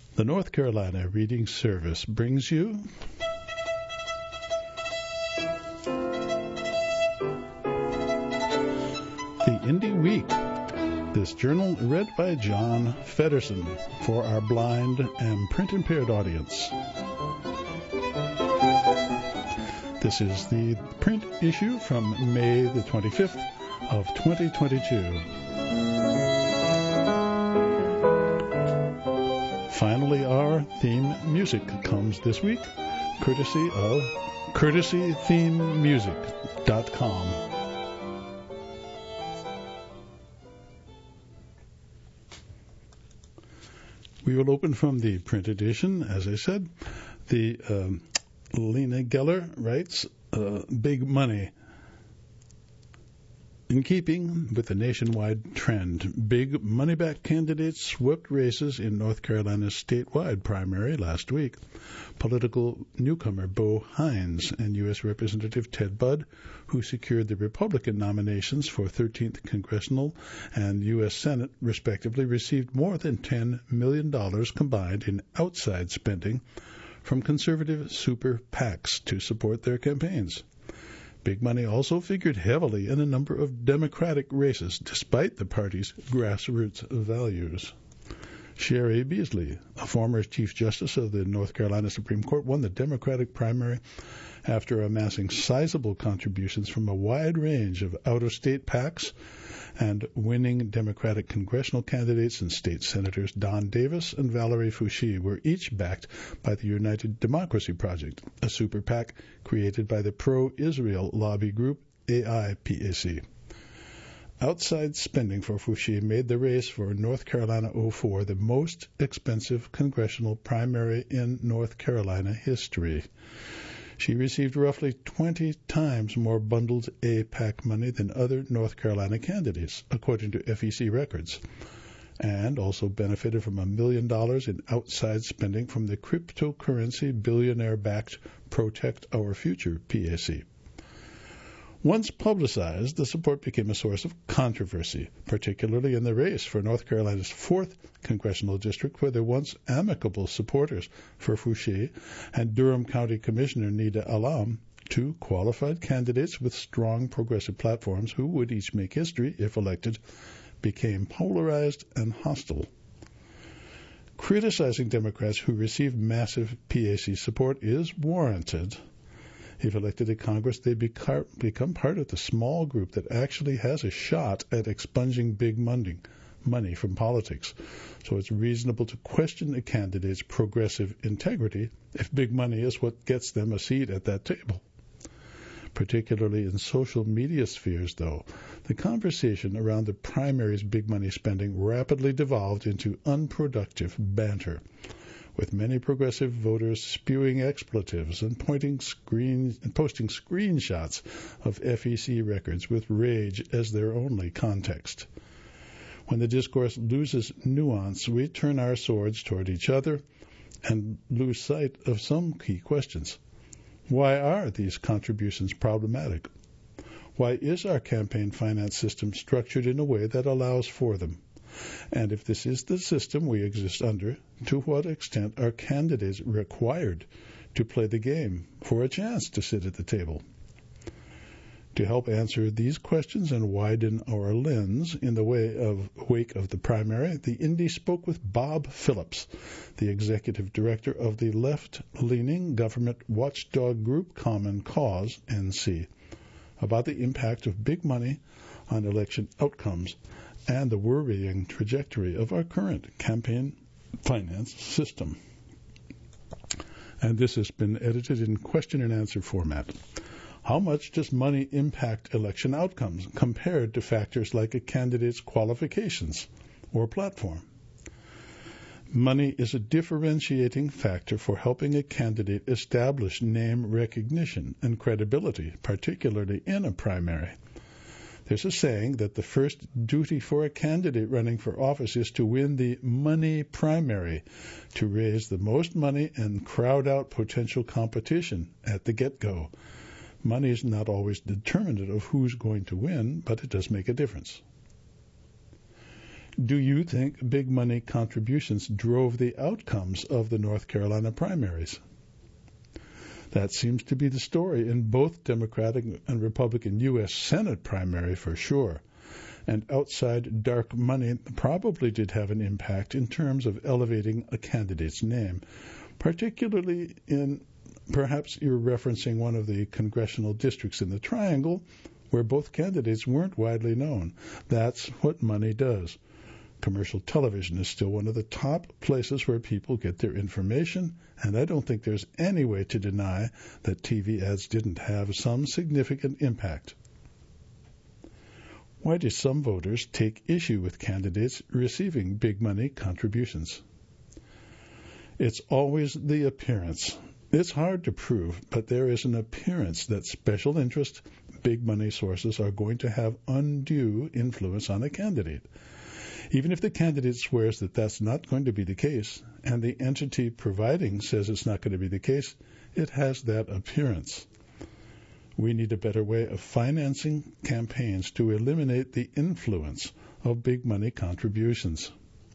The North Carolina Reading Service brings you the Indie Week. This journal read by John Feddersen for our blind and print-impaired audience. This is the print issue from May the 25th of 2022. Finally, our theme music comes this week, courtesy of courtesythememusic.com. We will open from the print edition, as I said. The Lena Geller writes, Big Money. In keeping with the nationwide trend, big money-back candidates swept races in North Carolina's statewide primary last week. Political newcomer Bo Hines and U.S. Representative Ted Budd, who secured the Republican nominations for 13th Congressional and U.S. Senate, respectively, received more than $10 million combined in outside spending from conservative super PACs to support their campaigns. Big money also figured heavily in a number of Democratic races, despite the party's grassroots values. Sherry Beasley, a former Chief Justice of the North Carolina Supreme Court, won the Democratic primary after amassing sizable contributions from a wide range of out-of-state PACs and winning Democratic congressional candidates and state senators Don Davis and Valerie Foushee were each backed by the United Democracy Project, a super PAC created by the pro-Israel lobby group AIPAC. Outside spending for Foushee made the race for North Carolina 04 the most expensive congressional primary in North Carolina history. She received roughly 20 times more bundled AIPAC money than other North Carolina candidates, according to FEC records, and also benefited from $1 million in outside spending from the cryptocurrency billionaire-backed Protect Our Future PAC. Once publicized, the support became a source of controversy, particularly in the race for North Carolina's 4th congressional district, where the once amicable supporters for Foushee and Durham County Commissioner Nida Alam, two qualified candidates with strong progressive platforms who would each make history if elected, became polarized and hostile. Criticizing Democrats who received massive PAC support is warranted. If elected to Congress, they become part of the small group that actually has a shot at expunging big money from politics. So it's reasonable to question a candidate's progressive integrity if big money is what gets them a seat at that table. Particularly in social media spheres, though, the conversation around the primary's big money spending rapidly devolved into unproductive banter, with many progressive voters spewing expletives and posting screenshots of FEC records with rage as their only context. When the discourse loses nuance, we turn our swords toward each other and lose sight of some key questions. Why are these contributions problematic? Why is our campaign finance system structured in a way that allows for them? And if this is the system we exist under, to what extent are candidates required to play the game for a chance to sit at the table? To help answer these questions and widen our lens in the wake of the primary, the Indy spoke with Bob Phillips, the executive director of the left-leaning government watchdog group Common Cause, NC, about the impact of big money on election outcomes and the worrying trajectory of our current campaign finance system. And this has been edited in question and answer format. How much does money impact election outcomes compared to factors like a candidate's qualifications or platform? Money is a differentiating factor for helping a candidate establish name recognition and credibility, particularly in a primary. There's a saying that the first duty for a candidate running for office is to win the money primary, to raise the most money and crowd out potential competition at the get-go. Money is not always determinative of who's going to win, but it does make a difference. Do you think big money contributions drove the outcomes of the North Carolina primaries? That seems to be the story in both Democratic and Republican U.S. Senate primary for sure. And outside dark money probably did have an impact in terms of elevating a candidate's name, particularly in perhaps you're referencing one of the congressional districts in the Triangle where both candidates weren't widely known. That's what money does. Commercial television is still one of the top places where people get their information, and I don't think there's any way to deny that TV ads didn't have some significant impact. Why do some voters take issue with candidates receiving big money contributions? It's always the appearance. It's hard to prove, but there is an appearance that special interest, big money sources are going to have undue influence on a candidate. Even if the candidate swears that that's not going to be the case, and the entity providing says it's not going to be the case, it has that appearance. We need a better way of financing campaigns to eliminate the influence of big money contributions.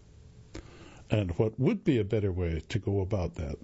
And what would be a better way to go about that?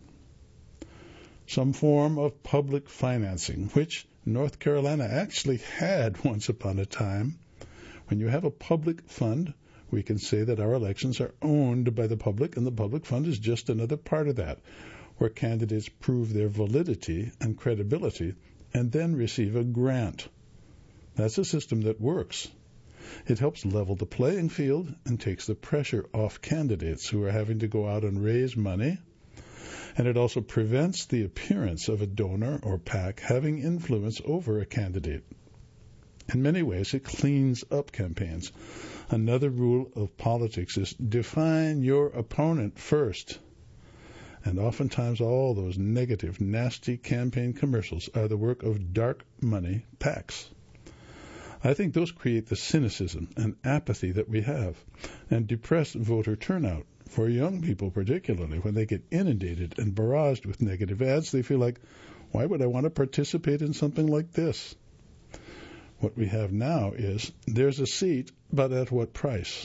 Some form of public financing, which North Carolina actually had once upon a time. When you have a public fund, we can say that our elections are owned by the public, and the public fund is just another part of that, where candidates prove their validity and credibility and then receive a grant. That's a system that works. It helps level the playing field and takes the pressure off candidates who are having to go out and raise money, and it also prevents the appearance of a donor or PAC having influence over a candidate. In many ways, it cleans up campaigns. Another rule of politics is define your opponent first. And oftentimes all those negative, nasty campaign commercials are the work of dark money PACs. I think those create the cynicism and apathy that we have and depress voter turnout. For young people particularly, when they get inundated and barraged with negative ads, they feel like, why would I want to participate in something like this? What we have now is, there's a seat, but at what price?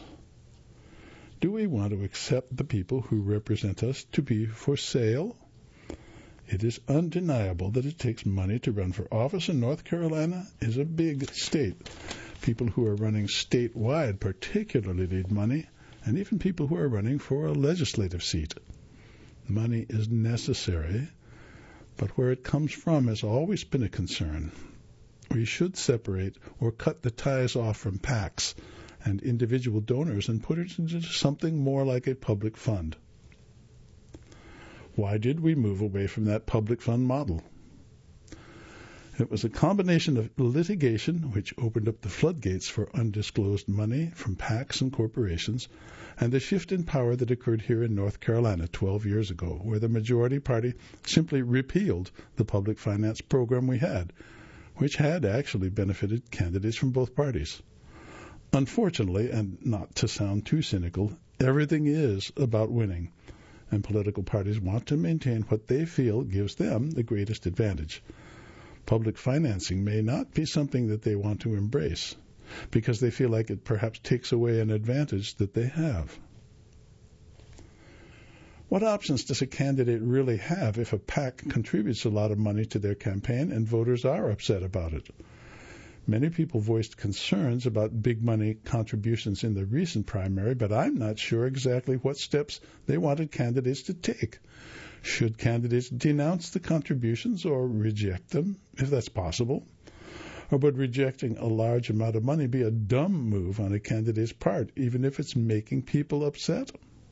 Do we want to accept the people who represent us to be for sale? It is undeniable that it takes money to run for office, and North Carolina is a big state. People who are running statewide particularly need money, and even people who are running for a legislative seat. Money is necessary, but where it comes from has always been a concern. We should separate or cut the ties off from PACs and individual donors and put it into something more like a public fund. Why did we move away from that public fund model? It was a combination of litigation, which opened up the floodgates for undisclosed money from PACs and corporations, and the shift in power that occurred here in North Carolina 12 years ago, where the majority party simply repealed the public finance program we had, which had actually benefited candidates from both parties. Unfortunately, and not to sound too cynical, everything is about winning, and political parties want to maintain what they feel gives them the greatest advantage. Public financing may not be something that they want to embrace, because they feel like it perhaps takes away an advantage that they have. What options does a candidate really have if a PAC contributes a lot of money to their campaign and voters are upset about it? Many people voiced concerns about big money contributions in the recent primary, but I'm not sure exactly what steps they wanted candidates to take. Should candidates denounce the contributions or reject them, if that's possible? Or would rejecting a large amount of money be a dumb move on a candidate's part, even if it's making people upset?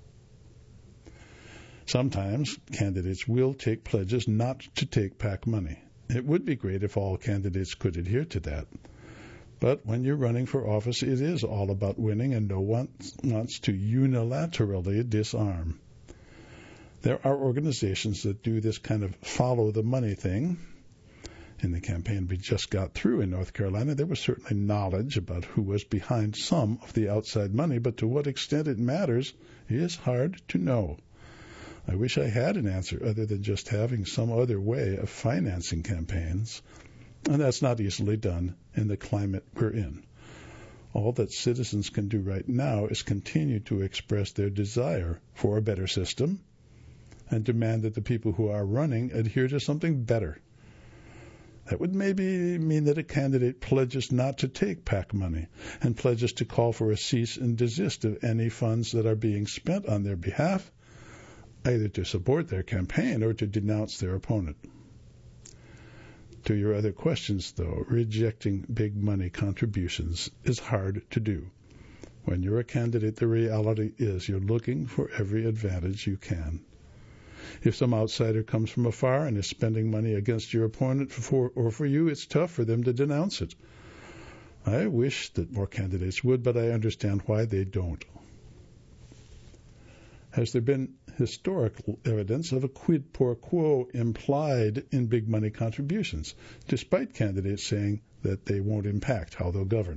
Sometimes candidates will take pledges not to take PAC money. It would be great if all candidates could adhere to that. But when you're running for office, it is all about winning, and no one wants to unilaterally disarm. There are organizations that do this kind of follow the money thing. In the campaign we just got through in North Carolina, there was certainly knowledge about who was behind some of the outside money, but to what extent it matters is hard to know. I wish I had an answer other than just having some other way of financing campaigns, and that's not easily done in the climate we're in. All that citizens can do right now is continue to express their desire for a better system and demand that the people who are running adhere to something better. That would maybe mean that a candidate pledges not to take PAC money and pledges to call for a cease and desist of any funds that are being spent on their behalf, either to support their campaign or to denounce their opponent. To your other questions, though, rejecting big money contributions is hard to do. When you're a candidate, the reality is you're looking for every advantage you can. If some outsider comes from afar and is spending money against your opponent for you, it's tough for them to denounce it. I wish that more candidates would, but I understand why they don't. Has there been historical evidence of a quid pro quo implied in big money contributions, despite candidates saying that they won't impact how they'll govern?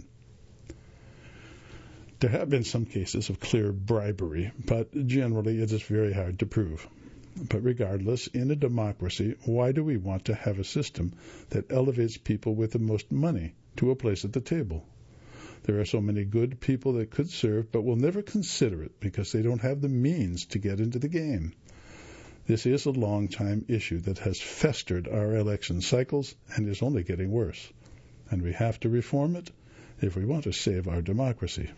There have been some cases of clear bribery, but generally it is very hard to prove. But regardless, in a democracy, why do we want to have a system that elevates people with the most money to a place at the table? There are so many good people that could serve, but will never consider it because they don't have the means to get into the game. This is a long-time issue that has festered our election cycles and is only getting worse. And we have to reform it if we want to save our democracy.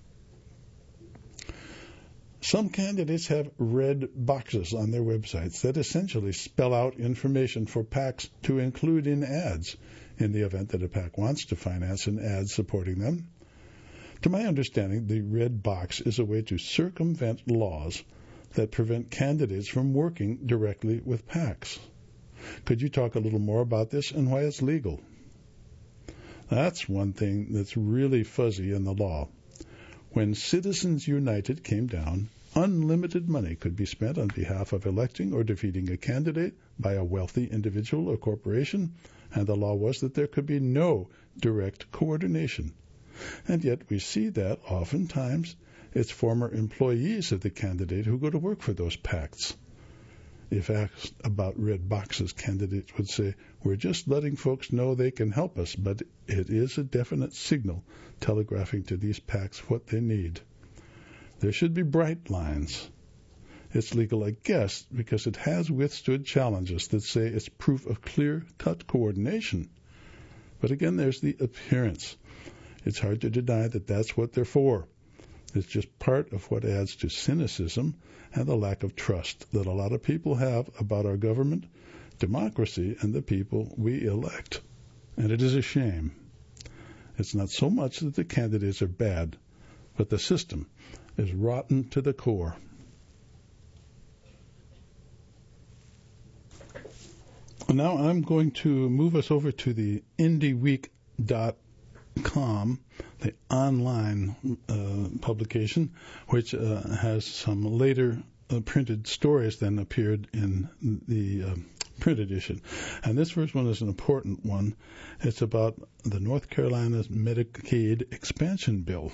Some candidates have red boxes on their websites that essentially spell out information for PACs to include in ads in the event that a PAC wants to finance an ad supporting them. To my understanding, the red box is a way to circumvent laws that prevent candidates from working directly with PACs. Could you talk a little more about this and why it's legal? That's one thing that's really fuzzy in the law. When Citizens United came down, unlimited money could be spent on behalf of electing or defeating a candidate by a wealthy individual or corporation, and the law was that there could be no direct coordination. And yet we see that oftentimes it's former employees of the candidate who go to work for those PACs. If asked about red boxes, candidates would say, "We're just letting folks know they can help us, but it is a definite signal telegraphing to these PACs what they need." There should be bright lines. It's legal, I guess, because it has withstood challenges that say it's proof of clear-cut coordination. But again, there's the appearance. It's hard to deny that that's what they're for. It's just part of what adds to cynicism and the lack of trust that a lot of people have about our government, democracy, and the people we elect. And it is a shame. It's not so much that the candidates are bad, but the system is rotten to the core. Now I'm going to move us over to the IndieWeek.com, the online publication, which has some later printed stories than appeared in the printed edition. And this first one is an important one. It's about the North Carolina's Medicaid expansion bill.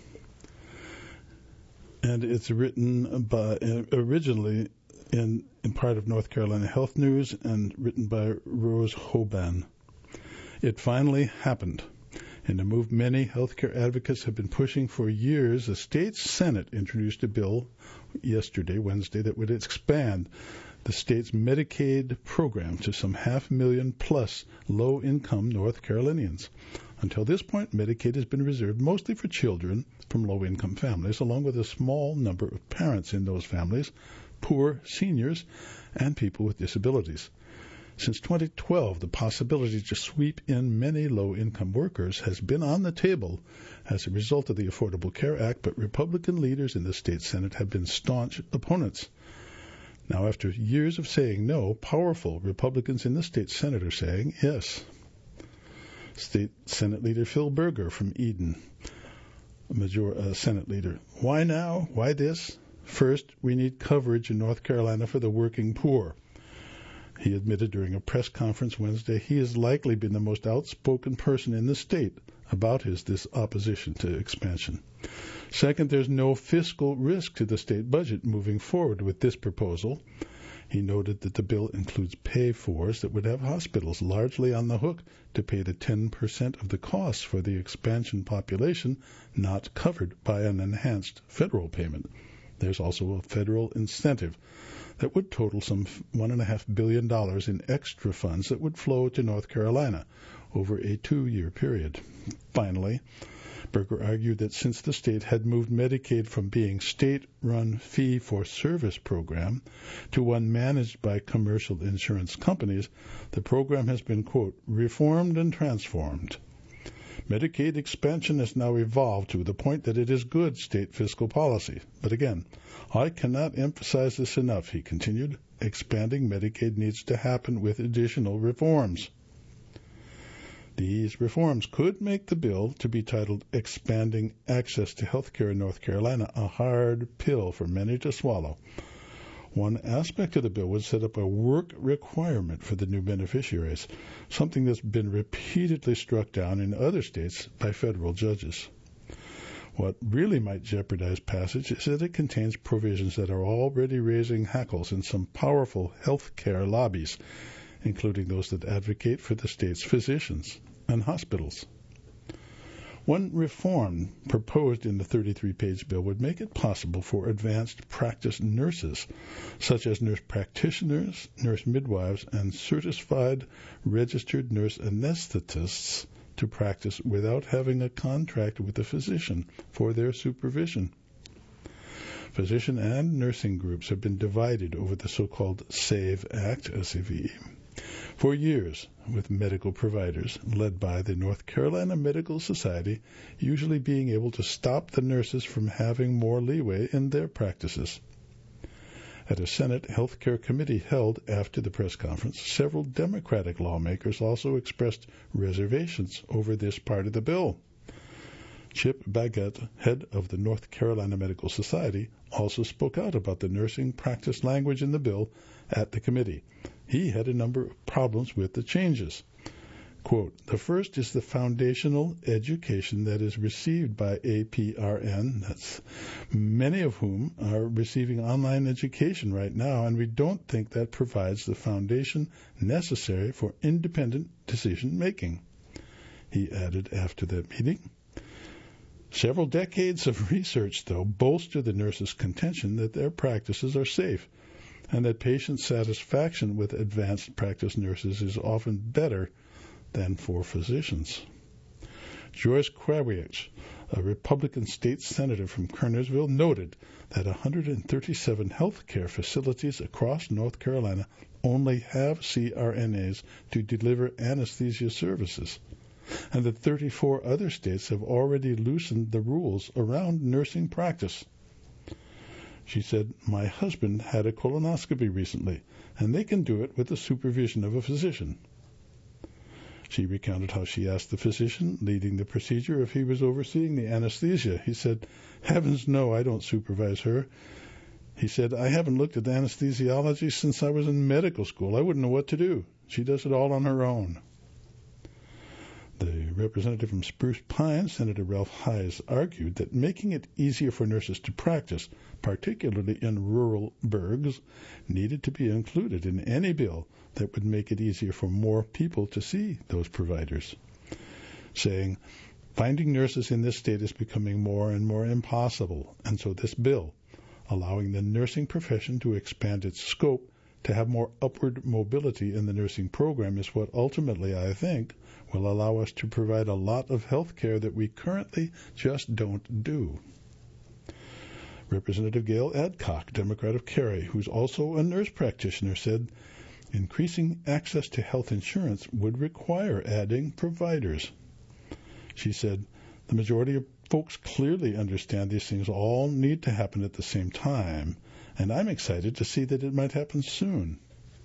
And it's written by originally in part of North Carolina Health News and written by Rose Hoban. It finally happened. In a move many healthcare advocates have been pushing for years, the state Senate introduced a bill yesterday, Wednesday, that would expand the state's Medicaid program to some 500,000 plus low-income North Carolinians. Until this point, Medicaid has been reserved mostly for children from low-income families, along with a small number of parents in those families, poor seniors, and people with disabilities. Since 2012, the possibility to sweep in many low-income workers has been on the table as a result of the Affordable Care Act, but Republican leaders in the state Senate have been staunch opponents. Now, after years of saying no, powerful Republicans in the state Senate are saying yes. State Senate Leader Phil Berger from Eden, Senate Leader. Why now? Why this? First, we need coverage in North Carolina for the working poor. He admitted during a press conference Wednesday he has likely been the most outspoken person in the state about this opposition to expansion. Second, there's no fiscal risk to the state budget moving forward with this proposal. He noted that the bill includes pay-fors that would have hospitals largely on the hook to pay the 10% of the costs for the expansion population not covered by an enhanced federal payment. There's also a federal incentive that would total some $1.5 billion in extra funds that would flow to North Carolina over a 2-year period. Finally, Berger argued that since the state had moved Medicaid from being state-run fee-for-service program to one managed by commercial insurance companies, the program has been, quote, reformed and transformed. Medicaid expansion has now evolved to the point that it is good state fiscal policy. But again, I cannot emphasize this enough, he continued. Expanding Medicaid needs to happen with additional reforms. These reforms could make the bill, to be titled Expanding Access to Health Care in North Carolina, a hard pill for many to swallow. One aspect of the bill would set up a work requirement for the new beneficiaries, something that's been repeatedly struck down in other states by federal judges. What really might jeopardize passage is that it contains provisions that are already raising hackles in some powerful health care lobbies, including those that advocate for the state's physicians and hospitals. One reform proposed in the 33-page bill would make it possible for advanced practice nurses, such as nurse practitioners, nurse midwives, and certified registered nurse anesthetists, to practice without having a contract with a physician for their supervision. Physician and nursing groups have been divided over the so-called SAVE Act, SAVE, for years, with medical providers, led by the North Carolina Medical Society, usually being able to stop the nurses from having more leeway in their practices. At a Senate Health Care Committee held after the press conference, several Democratic lawmakers also expressed reservations over this part of the bill. Chip Baggett, head of the North Carolina Medical Society, also spoke out about the nursing practice language in the bill at the committee. He had a number of problems with the changes. Quote, the first is the foundational education that is received by APRN, that's many of whom are receiving online education right now, and we don't think that provides the foundation necessary for independent decision-making. He added after that meeting. Several decades of research, though, bolster the nurses' contention that their practices are safe and that patient satisfaction with advanced practice nurses is often better than for physicians. Joyce Krawiecz, a Republican state senator from Kernersville, noted that 137 health care facilities across North Carolina only have CRNAs to deliver anesthesia services, and that 34 other states have already loosened the rules around nursing practice. She said, my husband had a colonoscopy recently, and they can do it with the supervision of a physician. She recounted how she asked the physician leading the procedure if he was overseeing the anesthesia. He said, heavens no, I don't supervise her. He said, I haven't looked at anesthesiology since I was in medical school. I wouldn't know what to do. She does it all on her own. The representative from Spruce Pine, Senator Ralph Hayes, argued that making it easier for nurses to practice, particularly in rural burgs, needed to be included in any bill that would make it easier for more people to see those providers, saying, finding nurses in this state is becoming more and more impossible, and so this bill, allowing the nursing profession to expand its scope to have more upward mobility in the nursing program, is what ultimately, I think, will allow us to provide a lot of health care that we currently just don't do. Representative Gail Adcock, Democrat of Cary, who's also a nurse practitioner, said increasing access to health insurance would require adding providers. She said, the majority of folks clearly understand these things all need to happen at the same time, and I'm excited to see that it might happen soon.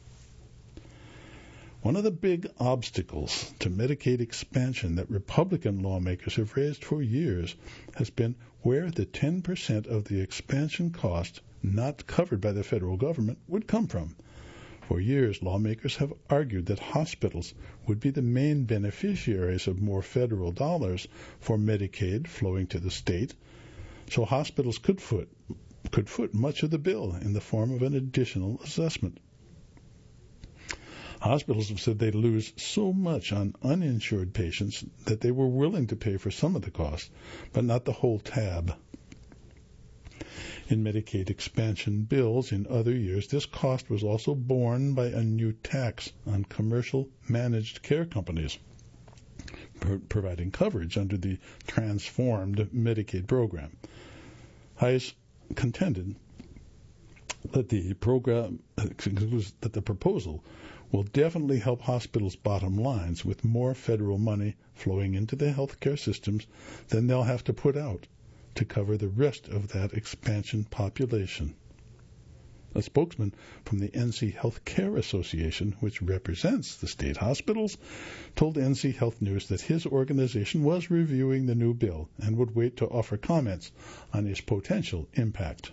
One of the big obstacles to Medicaid expansion that Republican lawmakers have raised for years has been where the 10% of the expansion cost not covered by the federal government would come from. For years, lawmakers have argued that hospitals would be the main beneficiaries of more federal dollars for Medicaid flowing to the state, so hospitals could foot much of the bill in the form of an additional assessment. Hospitals have said they lose so much on uninsured patients that they were willing to pay for some of the cost, but not the whole tab. In Medicaid expansion bills in other years, this cost was also borne by a new tax on commercial managed care companies, providing coverage under the transformed Medicaid program. Hayes contended that the proposal will definitely help hospitals' bottom lines with more federal money flowing into the healthcare systems than they'll have to put out to cover the rest of that expansion population. A spokesman from the NC Health Care Association, which represents the state hospitals, told NC Health News that his organization was reviewing the new bill and would wait to offer comments on its potential impact.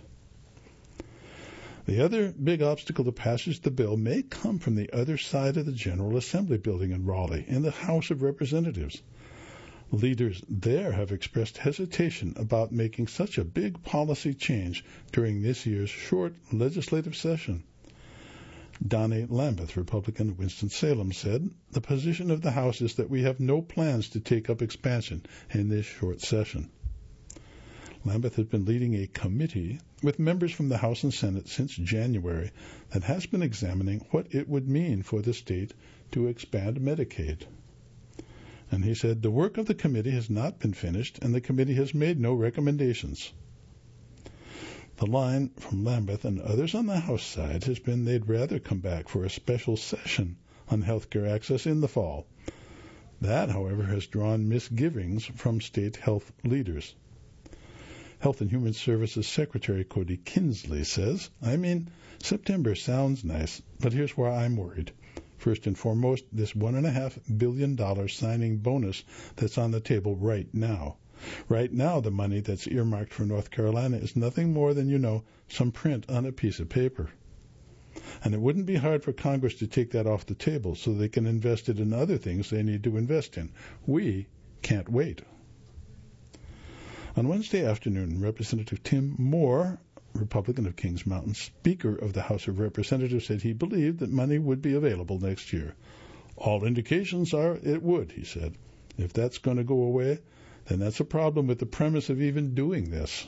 The other big obstacle to passage of the bill may come from the other side of the General Assembly building in Raleigh, in the House of Representatives. Leaders there have expressed hesitation about making such a big policy change during this year's short legislative session. Donnie Lambeth, Republican of Winston-Salem, said, "The position of the House is that we have no plans to take up expansion in this short session." Lambeth has been leading a committee with members from the House and Senate since January that has been examining what it would mean for the state to expand Medicaid. And he said, "The work of the committee has not been finished, and the committee has made no recommendations." The line from Lambeth and others on the House side has been they'd rather come back for a special session on health care access in the fall. That, however, has drawn misgivings from state health leaders. Health and Human Services Secretary Cody Kinsley says, September sounds nice, but here's where I'm worried. First and foremost, this $1.5 billion signing bonus that's on the table right now. Right now, the money that's earmarked for North Carolina is nothing more than, some print on a piece of paper. And it wouldn't be hard for Congress to take that off the table so they can invest it in other things they need to invest in. We can't wait. On Wednesday afternoon, Representative Tim Moore, Republican of Kings Mountain, Speaker of the House of Representatives, said he believed that money would be available next year. All indications are it would, he said. If that's going to go away, then that's a problem with the premise of even doing this.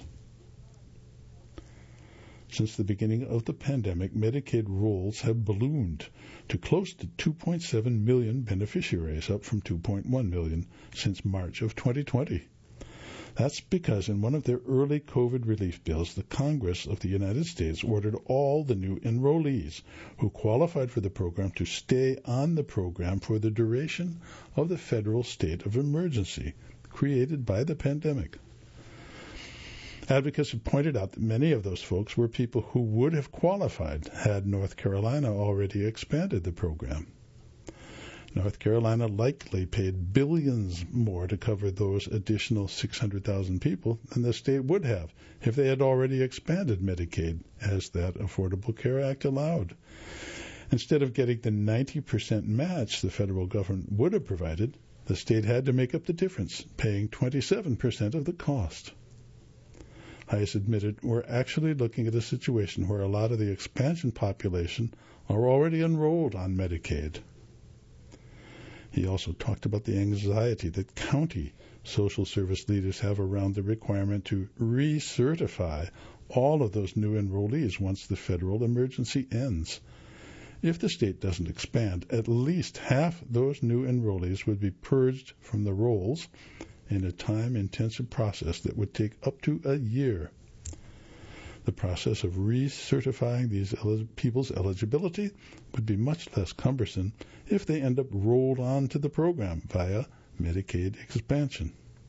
Since the beginning of the pandemic, Medicaid rolls have ballooned to close to 2.7 million beneficiaries, up from 2.1 million since March of 2020. That's because in one of their early COVID relief bills, the Congress of the United States ordered all the new enrollees who qualified for the program to stay on the program for the duration of the federal state of emergency created by the pandemic. Advocates have pointed out that many of those folks were people who would have qualified had North Carolina already expanded the program. North Carolina likely paid billions more to cover those additional 600,000 people than the state would have if they had already expanded Medicaid, as that Affordable Care Act allowed. Instead of getting the 90% match the federal government would have provided, the state had to make up the difference, paying 27% of the cost. Hayes admitted, "We're actually looking at a situation where a lot of the expansion population are already enrolled on Medicaid." He also talked about the anxiety that county social service leaders have around the requirement to recertify all of those new enrollees once the federal emergency ends. If the state doesn't expand, at least half those new enrollees would be purged from the rolls in a time-intensive process that would take up to a year. The process of recertifying these people's eligibility would be much less cumbersome if they end up rolled on to the program via Medicaid expansion.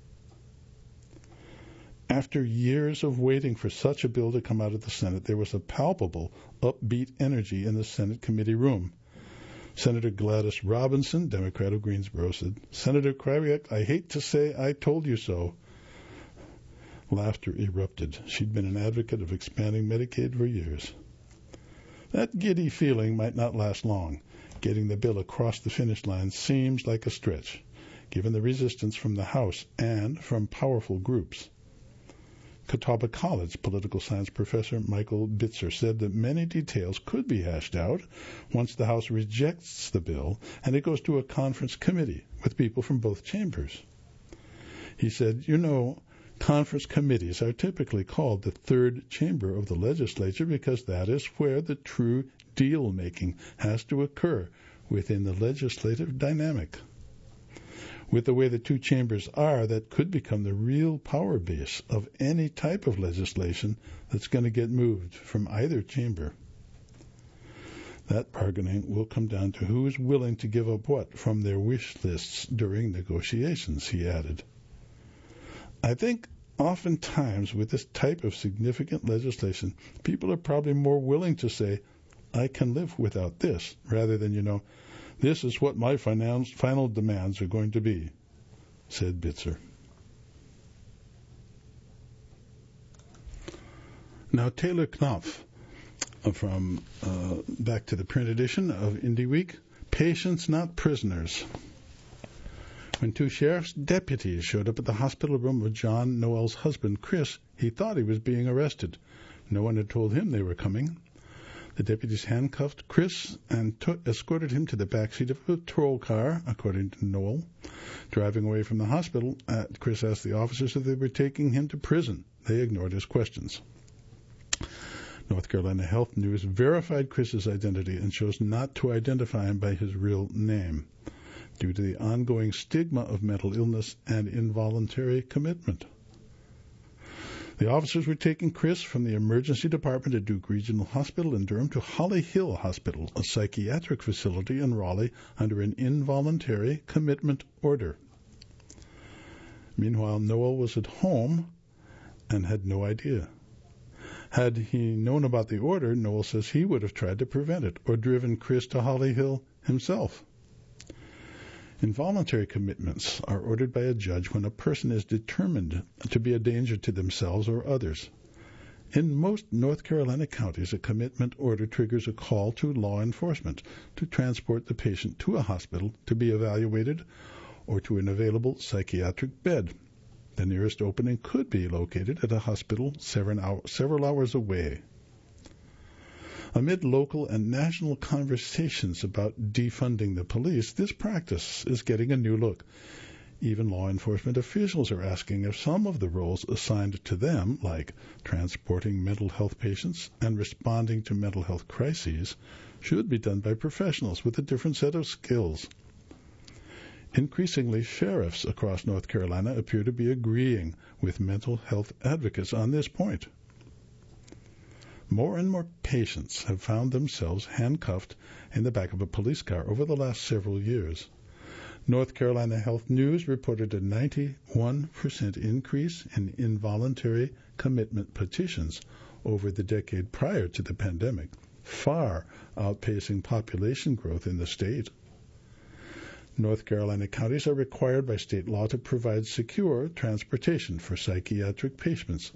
After years of waiting for such a bill to come out of the Senate, there was a palpable, upbeat energy in the Senate committee room. Senator Gladys Robinson, Democrat of Greensboro, said, "Senator Krawiec, I hate to say I told you so." Laughter erupted. She'd been an advocate of expanding Medicaid for years. That giddy feeling might not last long. Getting the bill across the finish line seems like a stretch, given the resistance from the House and from powerful groups. Catawba College political science professor Michael Bitzer said that many details could be hashed out once the House rejects the bill and it goes to a conference committee with people from both chambers. He said, conference committees are typically called the third chamber of the legislature because that is where the true deal-making has to occur within the legislative dynamic. With the way the two chambers are, that could become the real power base of any type of legislation that's going to get moved from either chamber. That bargaining will come down to who is willing to give up what from their wish lists during negotiations, he added. I think oftentimes with this type of significant legislation, people are probably more willing to say, I can live without this, rather than, this is what my final demands are going to be, said Bitzer. Now, Taylor Knopf from back to the print edition of IndieWeek, Patients Not Prisoners. When two sheriff's deputies showed up at the hospital room of John Noel's husband, Chris, he thought he was being arrested. No one had told him they were coming. The deputies handcuffed Chris and escorted him to the backseat of a patrol car, according to Noel. Driving away from the hospital, Chris asked the officers if they were taking him to prison. They ignored his questions. North Carolina Health News verified Chris's identity and chose not to identify him by his real name, due to the ongoing stigma of mental illness and involuntary commitment. The officers were taking Chris from the emergency department at Duke Regional Hospital in Durham to Holly Hill Hospital, a psychiatric facility in Raleigh, under an involuntary commitment order. Meanwhile, Noel was at home and had no idea. Had he known about the order, Noel says he would have tried to prevent it or driven Chris to Holly Hill himself. Involuntary commitments are ordered by a judge when a person is determined to be a danger to themselves or others. In most North Carolina counties, a commitment order triggers a call to law enforcement to transport the patient to a hospital to be evaluated or to an available psychiatric bed. The nearest opening could be located at a hospital several hours away. Amid local and national conversations about defunding the police, this practice is getting a new look. Even law enforcement officials are asking if some of the roles assigned to them, like transporting mental health patients and responding to mental health crises, should be done by professionals with a different set of skills. Increasingly, sheriffs across North Carolina appear to be agreeing with mental health advocates on this point. More and more patients have found themselves handcuffed in the back of a police car over the last several years. North Carolina Health News reported a 91% increase in involuntary commitment petitions over the decade prior to the pandemic, far outpacing population growth in the state. North Carolina counties are required by state law to provide secure transportation for psychiatric patients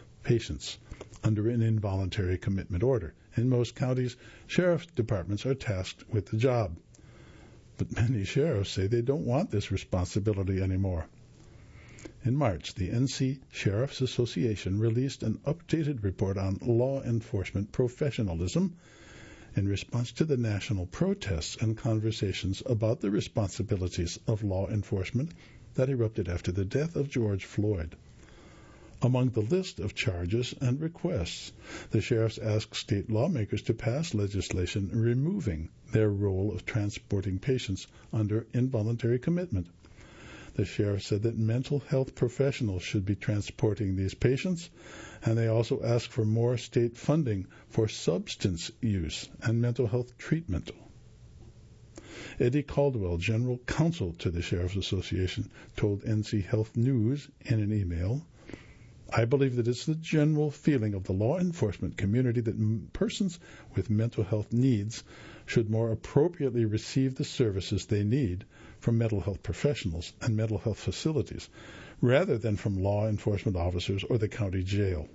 under an involuntary commitment order. In most counties, sheriff's departments are tasked with the job. But many sheriffs say they don't want this responsibility anymore. In March, the NC Sheriff's Association released an updated report on law enforcement professionalism in response to the national protests and conversations about the responsibilities of law enforcement that erupted after the death of George Floyd. Among the list of charges and requests, the sheriffs asked state lawmakers to pass legislation removing their role of transporting patients under involuntary commitment. The sheriff said that mental health professionals should be transporting these patients, and they also asked for more state funding for substance use and mental health treatment. Eddie Caldwell, general counsel to the Sheriff's Association, told NC Health News in an email, I believe that it's the general feeling of the law enforcement community that persons with mental health needs should more appropriately receive the services they need from mental health professionals and mental health facilities, rather than from law enforcement officers or the county jail.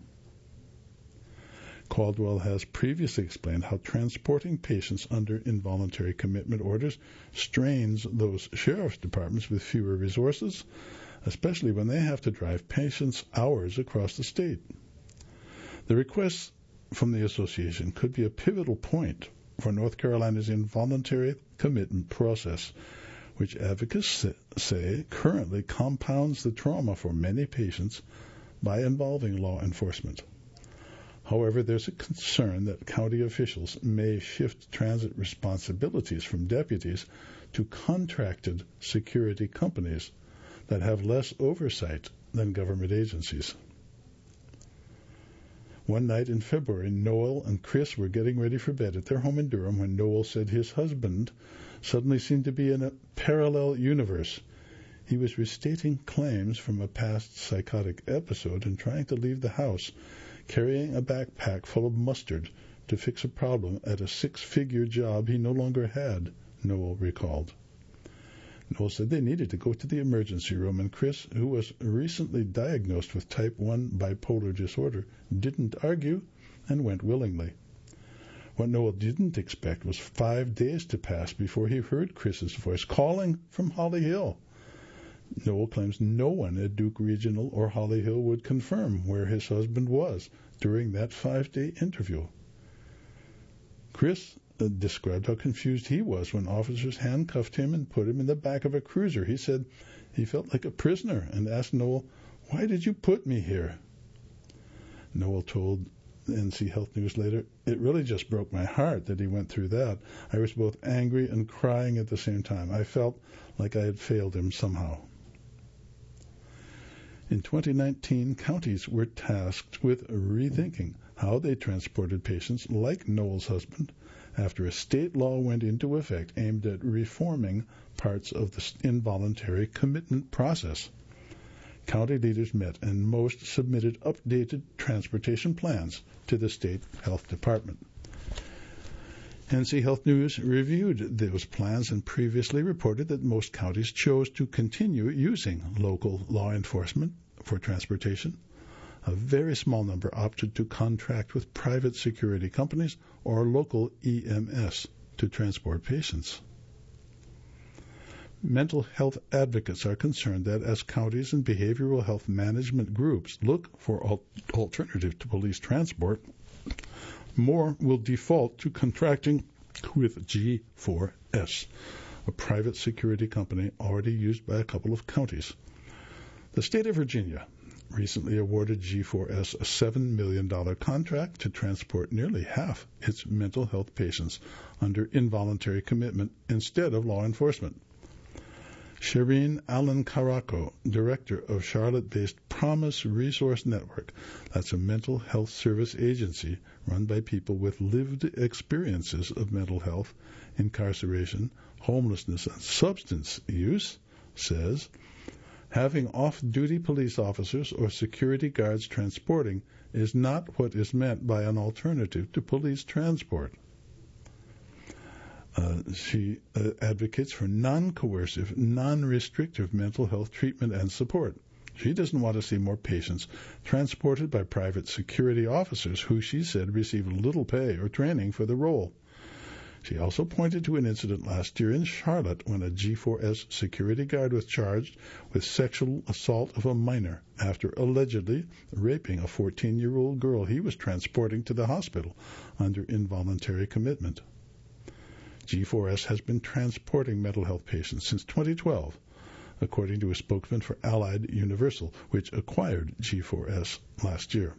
Caldwell has previously explained how transporting patients under involuntary commitment orders strains those sheriff's departments with fewer resources especially when they have to drive patients hours across the state. The request from the association could be a pivotal point for North Carolina's involuntary commitment process, which advocates say currently compounds the trauma for many patients by involving law enforcement. However, there's a concern that county officials may shift transit responsibilities from deputies to contracted security companies that have less oversight than government agencies. One night in February, Noel and Chris were getting ready for bed at their home in Durham when Noel said his husband suddenly seemed to be in a parallel universe. He was restating claims from a past psychotic episode and trying to leave the house, carrying a backpack full of mustard to fix a problem at a six-figure job he no longer had, Noel recalled. Noel said they needed to go to the emergency room, and Chris, who was recently diagnosed with type 1 bipolar disorder, didn't argue and went willingly. What Noel didn't expect was 5 days to pass before he heard Chris's voice calling from Holly Hill. Noel claims no one at Duke Regional or Holly Hill would confirm where his husband was during that 5-day interview. Chris described how confused he was when officers handcuffed him and put him in the back of a cruiser. He said he felt like a prisoner and asked Noel, "Why did you put me here?" Noel told NC Health News later, "It really just broke my heart that he went through that. I was both angry and crying at the same time. I felt like I had failed him somehow." In 2019, counties were tasked with rethinking how they transported patients like Noel's husband after a state law went into effect aimed at reforming parts of the involuntary commitment process. County leaders met and most submitted updated transportation plans to the state health department. NC Health News reviewed those plans and previously reported that most counties chose to continue using local law enforcement for transportation. A very small number opted to contract with private security companies or local EMS to transport patients. Mental health advocates are concerned that as counties and behavioral health management groups look for alternative to police transport, more will default to contracting with G4S, a private security company already used by a couple of counties. The state of Virginia recently awarded G4S a $7 million contract to transport nearly half its mental health patients under involuntary commitment instead of law enforcement. Shireen Allen Caraco, director of Charlotte-based Promise Resource Network, that's a mental health service agency run by people with lived experiences of mental health, incarceration, homelessness, and substance use, says, having off-duty police officers or security guards transporting is not what is meant by an alternative to police transport. She advocates for non-coercive, non-restrictive mental health treatment and support. She doesn't want to see more patients transported by private security officers who, she said, receive little pay or training for the role. She also pointed to an incident last year in Charlotte when a G4S security guard was charged with sexual assault of a minor after allegedly raping a 14-year-old girl he was transporting to the hospital under involuntary commitment. G4S has been transporting mental health patients since 2012, according to a spokesman for Allied Universal, which acquired G4S last year.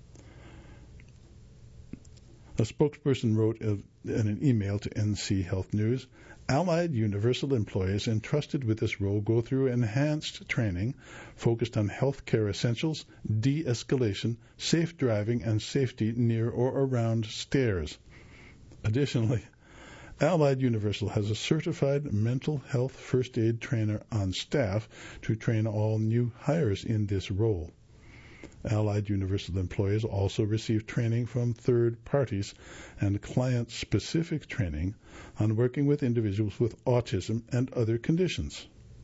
A spokesperson wrote in an email to NC Health News, Allied Universal employees entrusted with this role go through enhanced training focused on healthcare essentials, de-escalation, safe driving, and safety near or around stairs. Additionally, Allied Universal has a certified mental health first aid trainer on staff to train all new hires in this role. Allied Universal employees also receive training from third parties and client-specific training on working with individuals with autism and other conditions.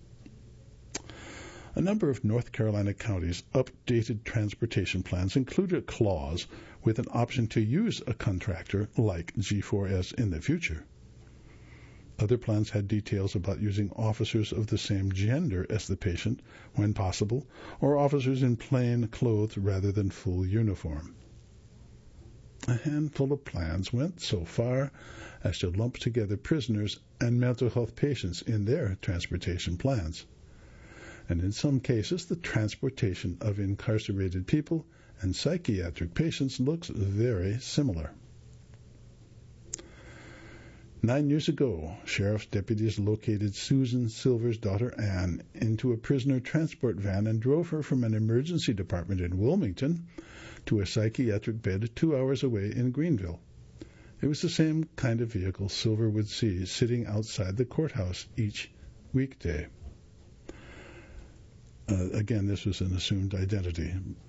A number of North Carolina counties' updated transportation plans include a clause with an option to use a contractor like G4S in the future. Other plans had details about using officers of the same gender as the patient when possible, or officers in plain clothes rather than full uniform. A handful of plans went so far as to lump together prisoners and mental health patients in their transportation plans. And in some cases, the transportation of incarcerated people and psychiatric patients looks very similar. 9 years ago, sheriff's deputies located Susan Silver's daughter Anne into a prisoner transport van and drove her from an emergency department in Wilmington to a psychiatric bed 2 hours away in Greenville. It was the same kind of vehicle Silver would see sitting outside the courthouse each weekday. Again, this was an assumed identity.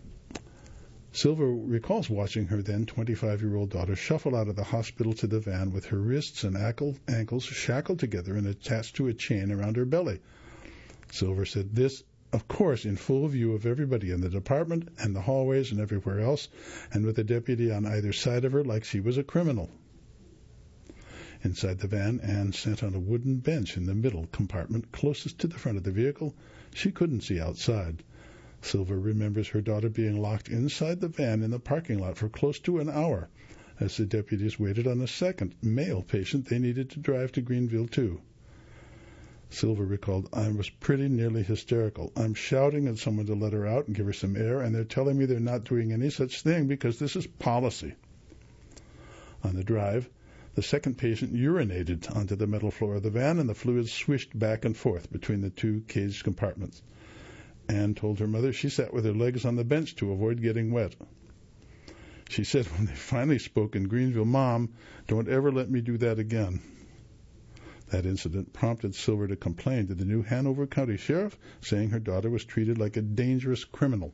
Silver recalls watching her then 25-year-old daughter shuffle out of the hospital to the van with her wrists and ankles shackled together and attached to a chain around her belly. Silver said this, of course, in full view of everybody in the department and the hallways and everywhere else, and with a deputy on either side of her like she was a criminal. Inside the van, Anne sat on a wooden bench in the middle compartment closest to the front of the vehicle. She couldn't see outside. Silver remembers her daughter being locked inside the van in the parking lot for close to an hour as the deputies waited on a second male patient they needed to drive to Greenville too. Silver recalled, I was pretty nearly hysterical. I'm shouting at someone to let her out and give her some air, and they're telling me they're not doing any such thing because this is policy. On the drive, the second patient urinated onto the metal floor of the van, and the fluid swished back and forth between the two caged compartments. Anne told her mother she sat with her legs on the bench to avoid getting wet. She said when they finally spoke in Greenville, Mom, don't ever let me do that again. That incident prompted Silver to complain to the new Hanover County Sheriff, saying her daughter was treated like a dangerous criminal.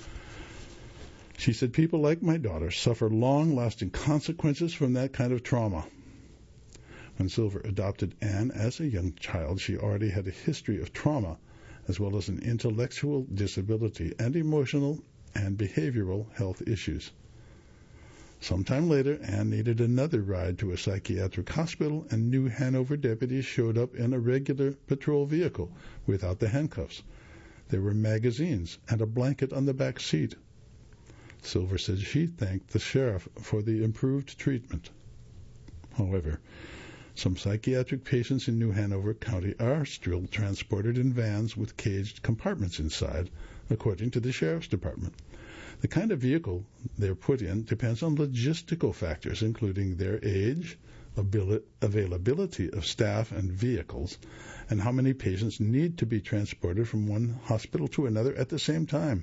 She said people like my daughter suffer long-lasting consequences from that kind of trauma. When Silver adopted Anne as a young child, she already had a history of trauma, as well as an intellectual disability and emotional and behavioral health issues. Sometime later, Anne needed another ride to a psychiatric hospital, and new Hanover deputies showed up in a regular patrol vehicle without the handcuffs. There were magazines and a blanket on the back seat. Silver said she thanked the sheriff for the improved treatment. However, some psychiatric patients in New Hanover County are still transported in vans with caged compartments inside, according to the Sheriff's Department. The kind of vehicle they're put in depends on logistical factors, including their age, availability of staff and vehicles, and how many patients need to be transported from one hospital to another at the same time.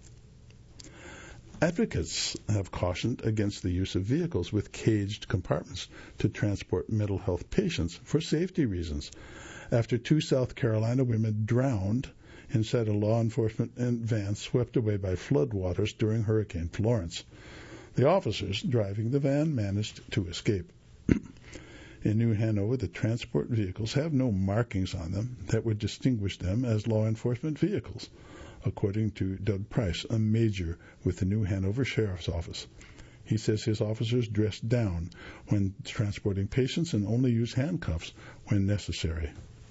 Advocates have cautioned against the use of vehicles with caged compartments to transport mental health patients for safety reasons, after 2 South Carolina women drowned inside a law enforcement van swept away by floodwaters during Hurricane Florence. The officers driving the van managed to escape. In New Hanover, the transport vehicles have no markings on them that would distinguish them as law enforcement vehicles, according to Doug Price, a major with the New Hanover Sheriff's Office. He says his officers dress down when transporting patients and only use handcuffs when necessary.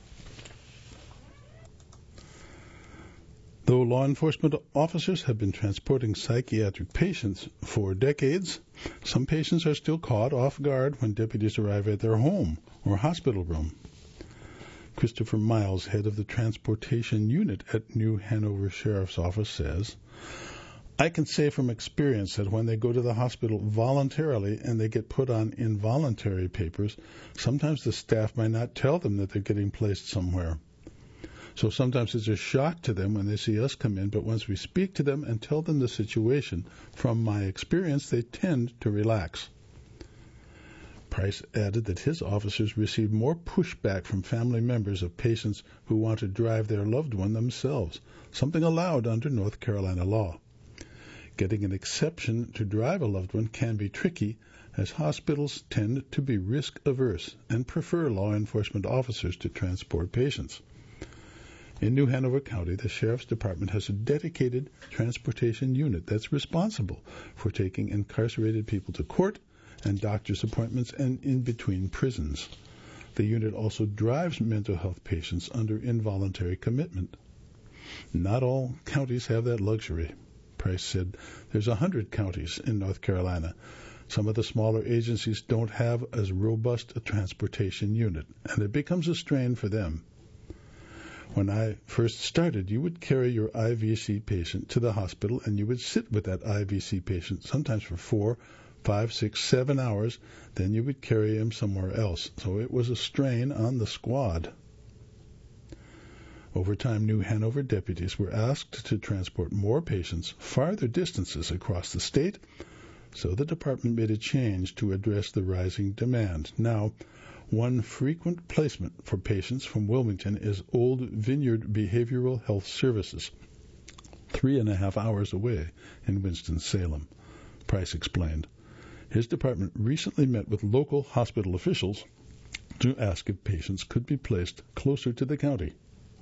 Though law enforcement officers have been transporting psychiatric patients for decades, some patients are still caught off guard when deputies arrive at their home or hospital room. Christopher Miles, head of the transportation unit at New Hanover Sheriff's Office, says, I can say from experience that when they go to the hospital voluntarily and they get put on involuntary papers, sometimes the staff might not tell them that they're getting placed somewhere. So sometimes it's a shock to them when they see us come in, but once we speak to them and tell them the situation, from my experience, they tend to relax. Price added that his officers receive more pushback from family members of patients who want to drive their loved one themselves, something allowed under North Carolina law. Getting an exception to drive a loved one can be tricky, as hospitals tend to be risk-averse and prefer law enforcement officers to transport patients. In New Hanover County, the Sheriff's Department has a dedicated transportation unit that's responsible for taking incarcerated people to court and doctor's appointments and in between prisons. The unit also drives mental health patients under involuntary commitment. Not all counties have that luxury. Price said there's 100 counties in North Carolina. Some of the smaller agencies don't have as robust a transportation unit, and it becomes a strain for them. When I first started, you would carry your IVC patient to the hospital, and you would sit with that IVC patient, sometimes for 4, 5, 6, 7 hours. Then you would carry him somewhere else. So it was a strain on the squad. Over time, New Hanover deputies were asked to transport more patients farther distances across the state, so the department made a change to address the rising demand. Now, one frequent placement for patients from Wilmington is Old Vineyard Behavioral Health Services, 3.5 hours away in Winston-Salem, Price explained. His department recently met with local hospital officials to ask if patients could be placed closer to the county.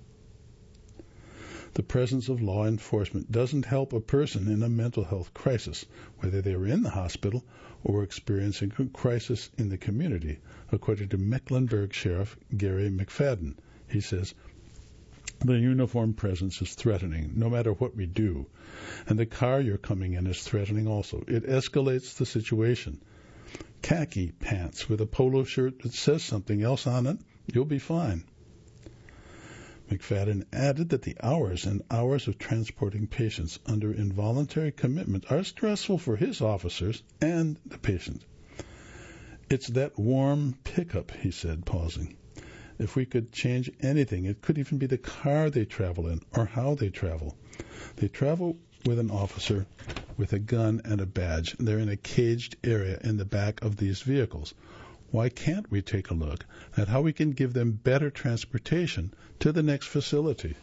The presence of law enforcement doesn't help a person in a mental health crisis, whether they are in the hospital or experiencing a crisis in the community, according to Mecklenburg Sheriff Gary McFadden. He says, the uniformed presence is threatening, no matter what we do. And the car you're coming in is threatening also. It escalates the situation. Khaki pants with a polo shirt that says something else on it, you'll be fine. McFadden added that the hours and hours of transporting patients under involuntary commitment are stressful for his officers and the patient. It's that warm pickup, he said, pausing. If we could change anything, it could even be the car they travel in or how they travel. They travel with an officer with a gun and a badge. They're in a caged area in the back of these vehicles. Why can't we take a look at how we can give them better transportation to the next facility?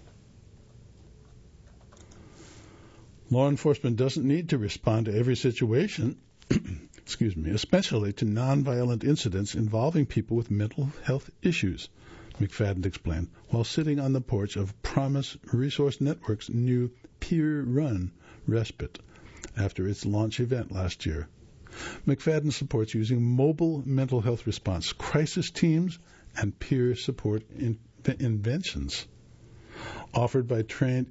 Law enforcement doesn't need to respond to every situation, especially to nonviolent incidents involving people with mental health issues, McFadden explained, while sitting on the porch of Promise Resource Network's new Peer Run Respite after its launch event last year. McFadden supports using mobile mental health response crisis teams and peer support interventions offered by trained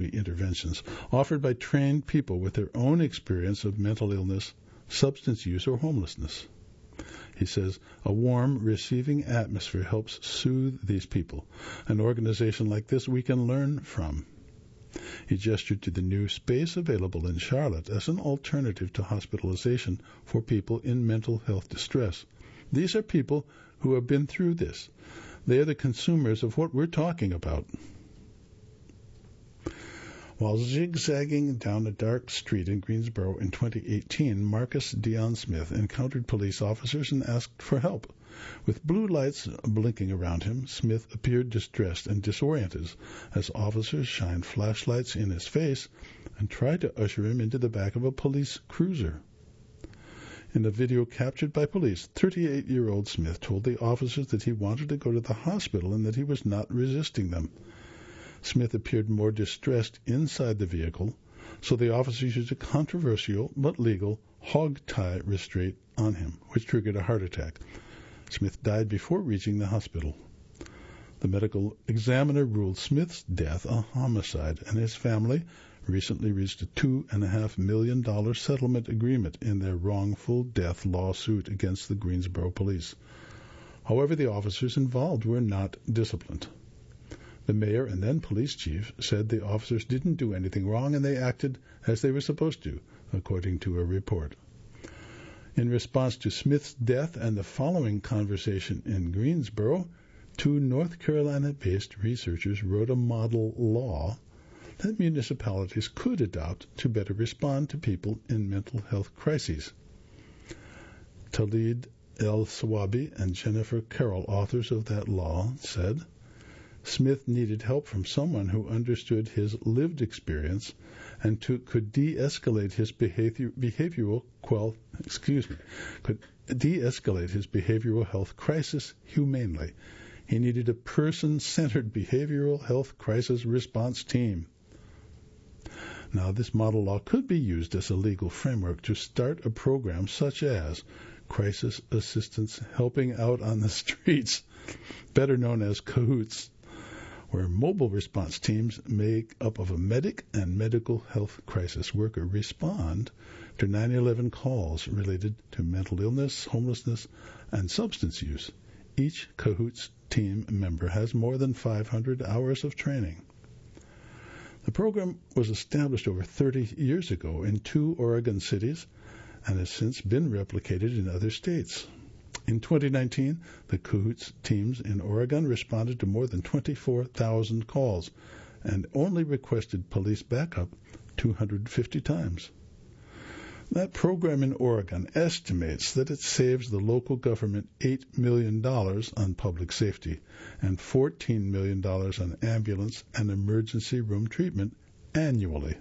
people with their own experience of mental illness, substance use, or homelessness. He says a warm, receiving atmosphere helps soothe these people. An organization like this we can learn from. He gestured to the new space available in Charlotte as an alternative to hospitalization for people in mental health distress. These are people who have been through this. They are the consumers of what we're talking about. While zigzagging down a dark street in Greensboro in 2018, Marcus Dion Smith encountered police officers and asked for help. With blue lights blinking around him, Smith appeared distressed and disoriented as officers shined flashlights in his face and tried to usher him into the back of a police cruiser. In a video captured by police, 38-year-old Smith told the officers that he wanted to go to the hospital and that he was not resisting them. Smith appeared more distressed inside the vehicle, so the officers used a controversial but legal hog tie restraint on him, which triggered a heart attack. Smith died before reaching the hospital. The medical examiner ruled Smith's death a homicide, and his family recently reached a $2.5 million settlement agreement in their wrongful death lawsuit against the Greensboro police. However, the officers involved were not disciplined. The mayor and then police chief said the officers didn't do anything wrong and they acted as they were supposed to, according to a report. In response to Smith's death and the following conversation in Greensboro, 2 North Carolina-based researchers wrote a model law that municipalities could adopt to better respond to people in mental health crises. Talid El-Swabi and Jennifer Carroll, authors of that law, said Smith needed help from someone who understood his lived experience and could de-escalate his behavioral health crisis humanely. He needed a person-centered behavioral health crisis response team. Now, this model law could be used as a legal framework to start a program such as Crisis Assistance Helping Out on the Streets, better known as CAHOOTS, where mobile response teams made up of a medic and medical health crisis worker respond to 9/11 calls related to mental illness, homelessness, and substance use. Each CAHOOTS team member has more than 500 hours of training. The program was established over 30 years ago in 2 Oregon cities and has since been replicated in other states. In 2019, the CAHOOTS teams in Oregon responded to more than 24,000 calls and only requested police backup 250 times. That program in Oregon estimates that it saves the local government $8 million on public safety and $14 million on ambulance and emergency room treatment annually.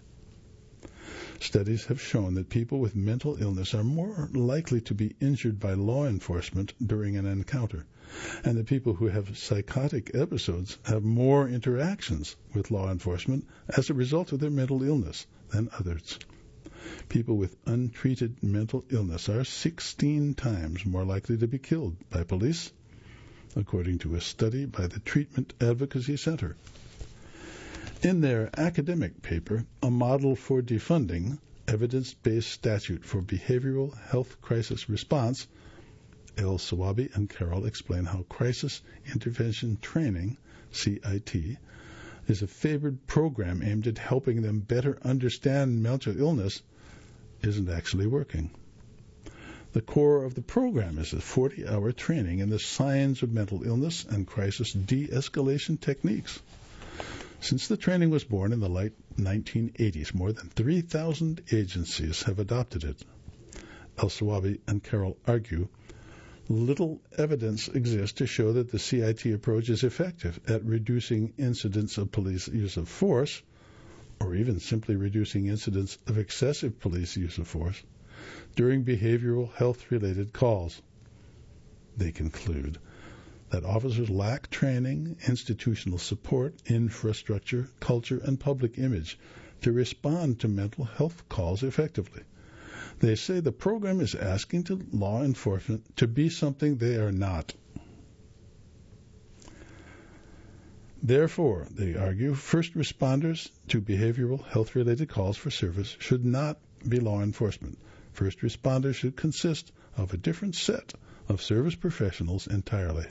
Studies have shown that people with mental illness are more likely to be injured by law enforcement during an encounter, and that people who have psychotic episodes have more interactions with law enforcement as a result of their mental illness than others. People with untreated mental illness are 16 times more likely to be killed by police, according to a study by the Treatment Advocacy Center. In their academic paper, A Model for Defunding, Evidence-Based Statute for Behavioral Health Crisis Response, El-Sawabi and Carroll explain how Crisis Intervention Training, CIT, is a favored program aimed at helping them better understand mental illness isn't actually working. The core of the program is a 40-hour training in the signs of mental illness and crisis de-escalation techniques. Since the training was born in the late 1980s, more than 3,000 agencies have adopted it. El-Sawabi and Carroll argue little evidence exists to show that the CIT approach is effective at reducing incidents of police use of force, or even simply reducing incidents of excessive police use of force, during behavioral health-related calls. They conclude that officers lack training, institutional support, infrastructure, culture, and public image to respond to mental health calls effectively. They say the program is asking to law enforcement to be something they are not. Therefore, they argue, first responders to behavioral health-related calls for service should not be law enforcement. First responders should consist of a different set of service professionals entirely.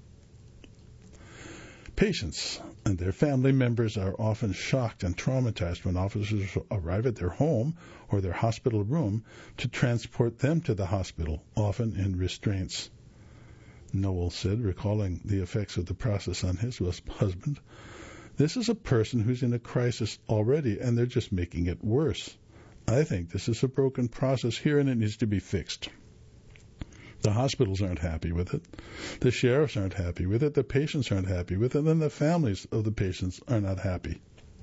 Patients and their family members are often shocked and traumatized when officers arrive at their home or their hospital room to transport them to the hospital, often in restraints. Noel said, recalling the effects of the process on his husband, "This is a person who's in a crisis already, and they're just making it worse. I think this is a broken process here, and it needs to be fixed." The hospitals aren't happy with it. The sheriffs aren't happy with it. The patients aren't happy with it. And the families of the patients are not happy.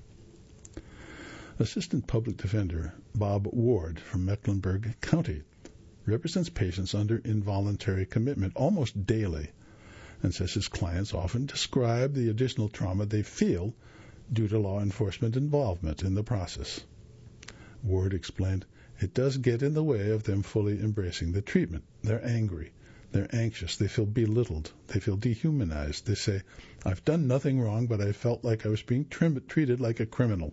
Assistant Public Defender Bob Ward from Mecklenburg County represents patients under involuntary commitment almost daily and says his clients often describe the additional trauma they feel due to law enforcement involvement in the process. Ward explained, it does get in the way of them fully embracing the treatment. They're angry. They're anxious. They feel belittled. They feel dehumanized. They say, I've done nothing wrong, but I felt like I was being treated like a criminal.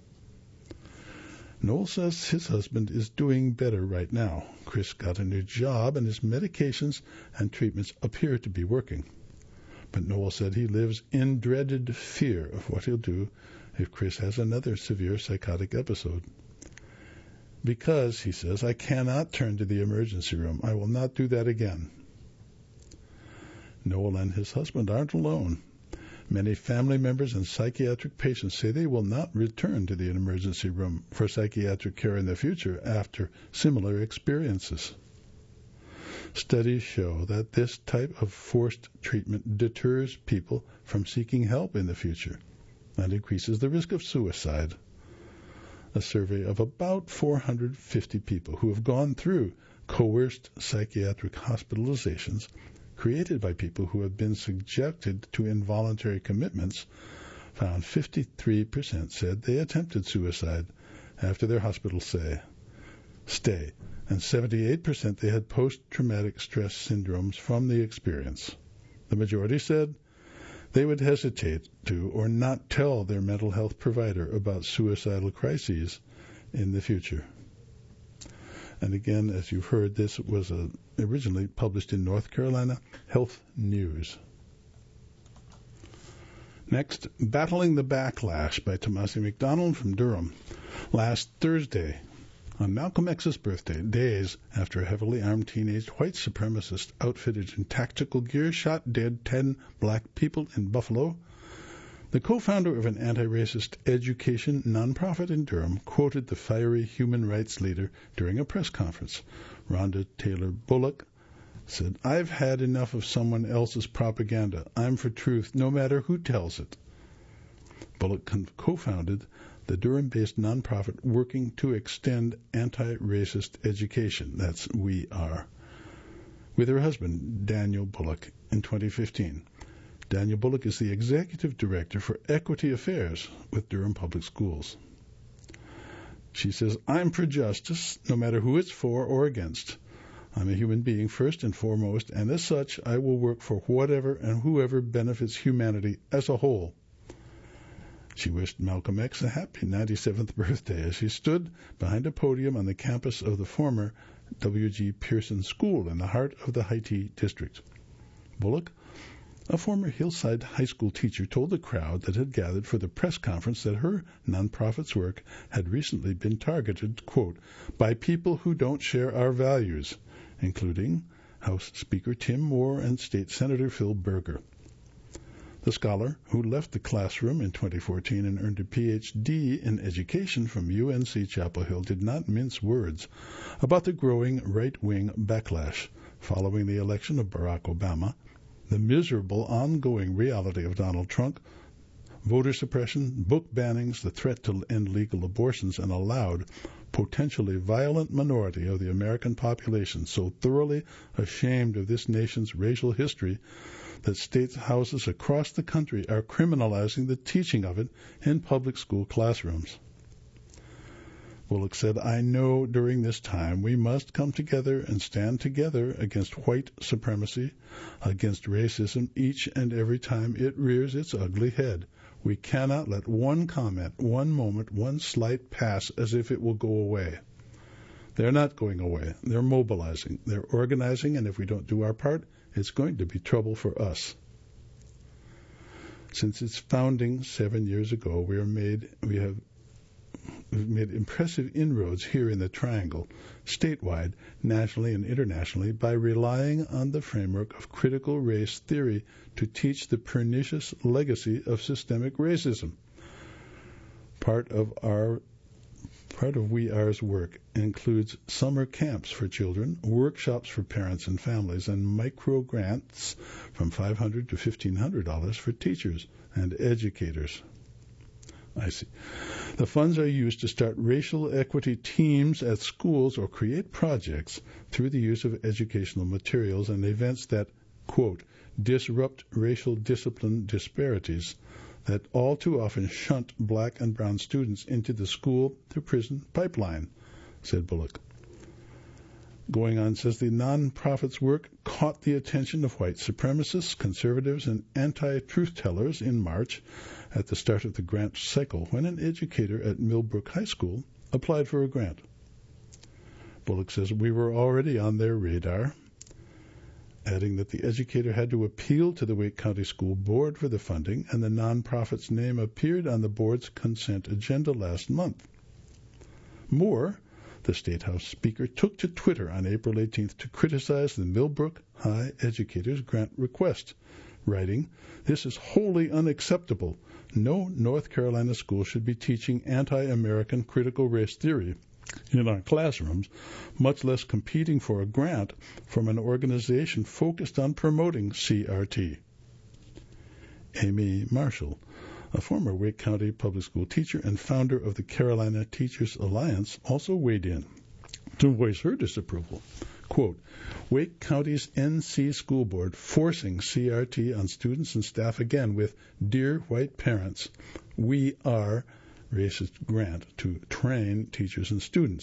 Noel says his husband is doing better right now. Chris got a new job, and his medications and treatments appear to be working. But Noel said he lives in dreaded fear of what he'll do if Chris has another severe psychotic episode. Because, he says, I cannot turn to the emergency room. I will not do that again. Noel and his husband aren't alone. Many family members and psychiatric patients say they will not return to the emergency room for psychiatric care in the future after similar experiences. Studies show that this type of forced treatment deters people from seeking help in the future and increases the risk of suicide. A survey of about 450 people who have gone through coerced psychiatric hospitalizations created by people who have been subjected to involuntary commitments found 53% said they attempted suicide after their hospital stay, and 78% they had post-traumatic stress syndromes from the experience. The majority said they would hesitate to or not tell their mental health provider about suicidal crises in the future. And again, as you've heard, this was originally published in North Carolina Health News. Next, Battling the Backlash by Tomasi McDonald from Durham. Last Thursday, on Malcolm X's birthday, days after a heavily armed teenage white supremacist outfitted in tactical gear shot dead 10 black people in Buffalo, the co-founder of an anti-racist education nonprofit in Durham quoted the fiery human rights leader during a press conference. Rhonda Taylor Bullock said, "I've had enough of someone else's propaganda. I'm for truth, no matter who tells it." Bullock co-founded the Durham-based nonprofit working to extend anti-racist education, that's We Are, with her husband, Daniel Bullock, in 2015. Daniel Bullock is the executive director for Equity Affairs with Durham Public Schools. She says, "I'm for justice, no matter who it's for or against. I'm a human being first and foremost, and as such, I will work for whatever and whoever benefits humanity as a whole." She wished Malcolm X a happy 97th birthday as she stood behind a podium on the campus of the former W.G. Pearson School in the heart of the Haiti district. Bullock, a former Hillside High School teacher, told the crowd that had gathered for the press conference that her nonprofit's work had recently been targeted, quote, by people who don't share our values, including House Speaker Tim Moore and State Senator Phil Berger. The scholar, who left the classroom in 2014 and earned a Ph.D. in education from UNC Chapel Hill, did not mince words about the growing right-wing backlash following the election of Barack Obama, the miserable ongoing reality of Donald Trump, voter suppression, book bannings, the threat to end legal abortions, and a loud, potentially violent minority of the American population so thoroughly ashamed of this nation's racial history that state houses across the country are criminalizing the teaching of it in public school classrooms. Bullock said, "I know during this time we must come together and stand together against white supremacy, against racism each and every time it rears its ugly head. We cannot let one comment, one moment, one slight pass as if it will go away." They're not going away. They're mobilizing. They're organizing, and if we don't do our part, it's going to be trouble for us. Since its founding 7 years ago, we've made impressive inroads here in the Triangle, statewide, nationally, and internationally, by relying on the framework of critical race theory to teach the pernicious legacy of systemic racism. Part of We Are's work includes summer camps for children, workshops for parents and families, and micro grants from $500 to $1,500 for teachers and educators. I see. The funds are used to start racial equity teams at schools or create projects through the use of educational materials and events that, quote, disrupt racial discipline disparities that all too often shunt black and brown students into the school-to-prison pipeline, said Bullock. Going on, says the nonprofit's work caught the attention of white supremacists, conservatives, and anti-truth-tellers in March at the start of the grant cycle when an educator at Millbrook High School applied for a grant. Bullock says, "We were already on their radar," adding that the educator had to appeal to the Wake County School Board for the funding, and the nonprofit's name appeared on the board's consent agenda last month. Moore, the State House Speaker, took to Twitter on April 18th to criticize the Millbrook High educator's grant request, writing, "This is wholly unacceptable. No North Carolina school should be teaching anti-American critical race theory in our classrooms, much less competing for a grant from an organization focused on promoting CRT." Amy Marshall, a former Wake County public school teacher and founder of the Carolina Teachers Alliance, also weighed in to voice her disapproval. Quote, "Wake County's NC School Board forcing CRT on students and staff again with Dear White Parents, We Are racist grant to train teachers and students.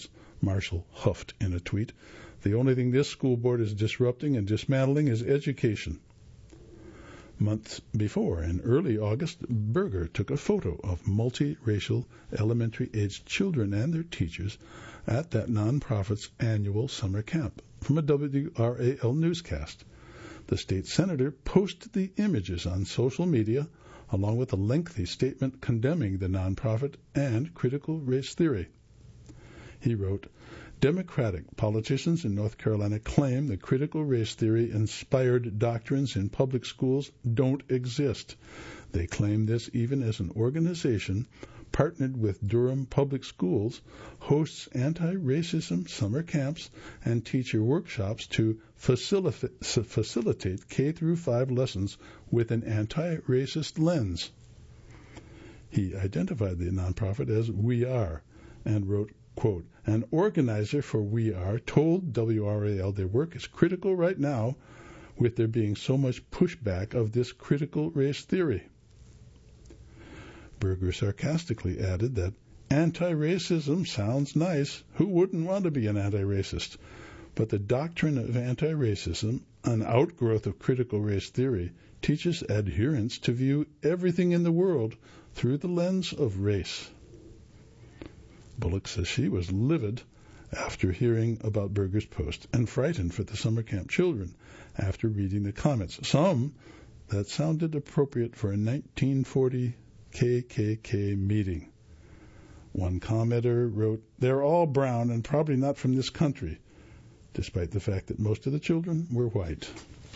Marshall huffed in a tweet. The only thing this school board is disrupting and dismantling is education. Months before, in early August, Berger took a photo of multiracial elementary-aged children and their teachers at that nonprofit's annual summer camp from a WRAL newscast. The state senator posted the images on social media, along with a lengthy statement condemning the nonprofit and critical race theory. He wrote, Democratic politicians in North Carolina claim the critical race theory-inspired doctrines in public schools don't exist. They claim this even as an organization partnered with Durham Public Schools hosts anti-racism summer camps and teacher workshops to facilitate K-5 lessons with an anti-racist lens. He identified the nonprofit as We Are and wrote, quote, an organizer for We Are told WRAL their work is critical right now with there being so much pushback of this critical race theory. Berger sarcastically added that anti-racism sounds nice. Who wouldn't want to be an anti-racist? But the doctrine of anti-racism, an outgrowth of critical race theory, teaches adherents to view everything in the world through the lens of race. Bullock says she was livid after hearing about Berger's post and frightened for the summer camp children after reading the comments, some that sounded appropriate for a 1940 KKK meeting. One commenter wrote, they're all brown and probably not from this country, despite the fact that most of the children were white.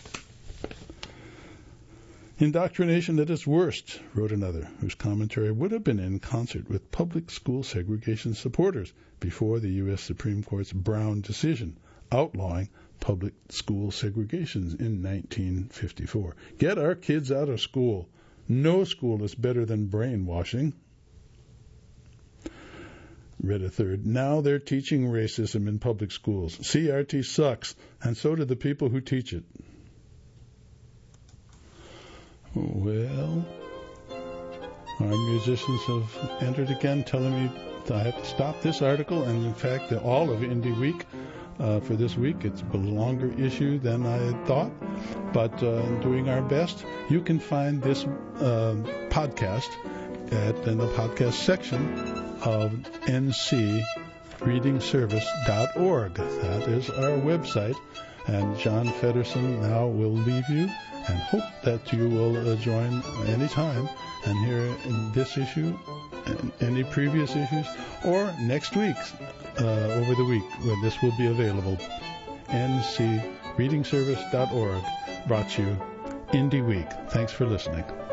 Indoctrination at its worst, wrote another, whose commentary would have been in concert with public school segregation supporters before the U.S. Supreme Court's Brown decision outlawing public school segregation in 1954. Get our kids out of school. No school is better than brainwashing. Read a third. Now they're teaching racism in public schools. CRT sucks, and so do the people who teach it. Well, our musicians have entered again telling me I have to stop this article, and in fact all of Indie Week for this week. It's a longer issue than I had thought, but doing our best. You can find this podcast in the podcast section of ncreadingservice.org. That is our website, and John Feddersen now will leave you and hope that you will join anytime and hear this issue and any previous issues, or next week, over the week, when this will be available. ncreadingservice.org brought you Indie Week. Thanks for listening.